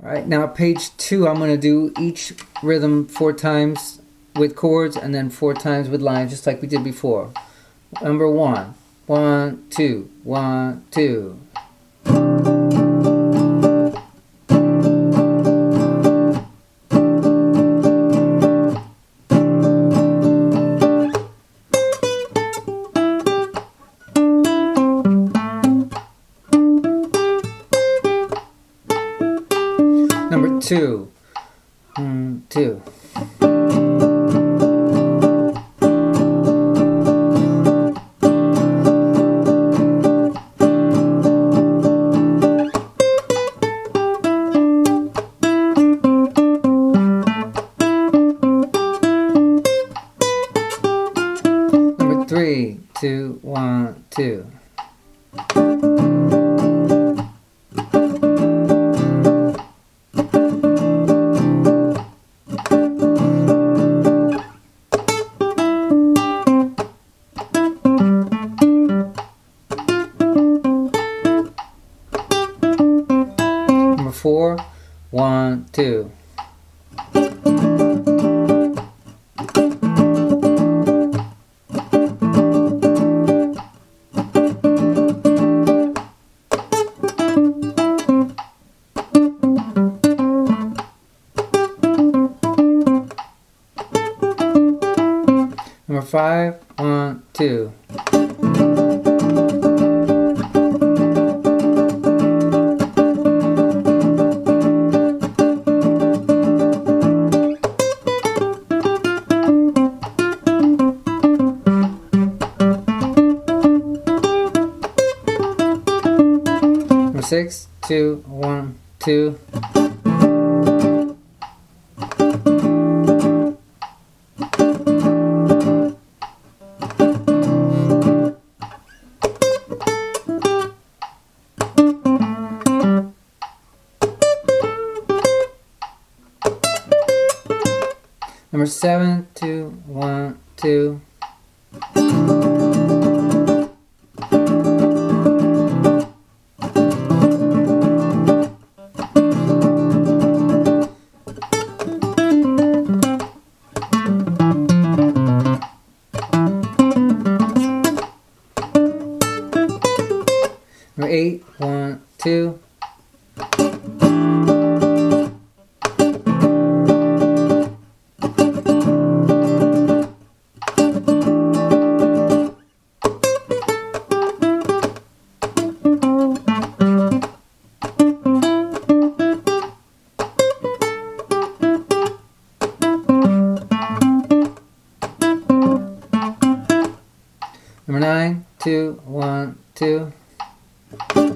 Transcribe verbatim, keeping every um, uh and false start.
Alright, now page two, I'm going to do each rhythm four times with chords and then four times with lines, just like we did before. Number one. One, two, one, two. Number two. Mm, two. Number three, two, one, two. Number four, one, two. Number five, one, two. Number six, two, one, two. Number seven, two, one, two. Number eight, one, two. Number nine, two, one, two.